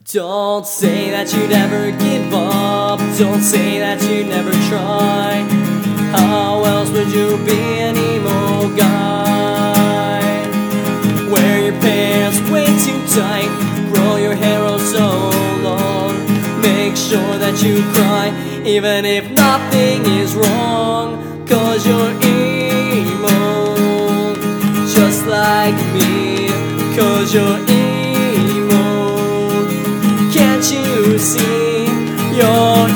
Don't say that you never give up. Don't say that you never try. How else would you be an emo guy? Wear your pants way too tight, grow your hair oh so long. Make sure that you cry even if nothing is wrong, 'cause you're emo just like me, 'cause you're emo. Can't you see you're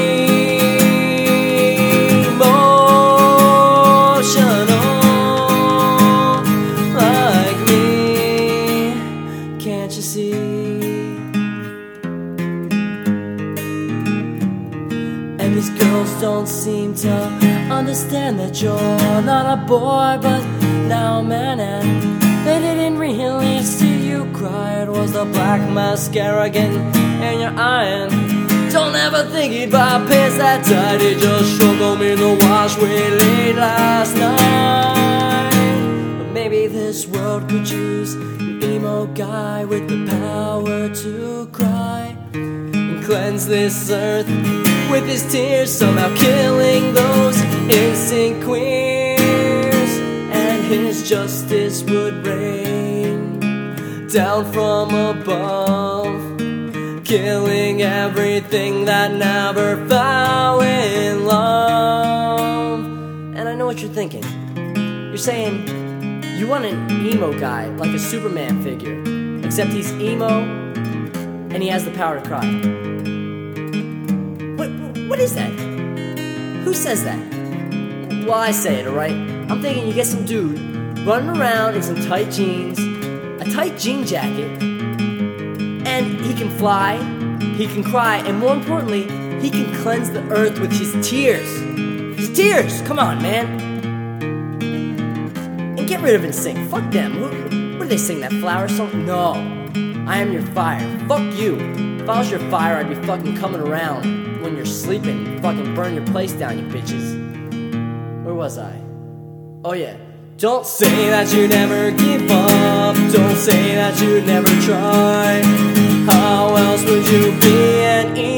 emotional like me? Can't you see? And these girls don't seem to understand that you're not a boy but now a man, and they didn't really see you cry. It was the black mascara getting in your eye, and don't ever think about pants that tight. It just sure don't mean the wash we laid last night. But maybe this world could use an emo guy with the power to cry and cleanse this earth with his tears, somehow killing those instant queers. And his justice would rain down from above, killing everything that never fell in love. And I know what you're thinking. You're saying you want an emo guy, like a Superman figure, except he's emo and he has the power to cry. What is that? Who says that? Well, I say it, alright? I'm thinking you get some dude running around in some tight jeans, a tight jean jacket, and he can fly, he can cry, and more importantly, he can cleanse the earth with his tears. His tears! Come on, man. And get rid of NSYNC. Fuck them. What do they sing, that flower song? No. I am your fire. Fuck you. If I was your fire, I'd be fucking coming around when you're sleeping. Fucking burn your place down, you bitches. Where was I? Oh yeah. Don't say that you never give up. Don't say that you never try. How else would you be an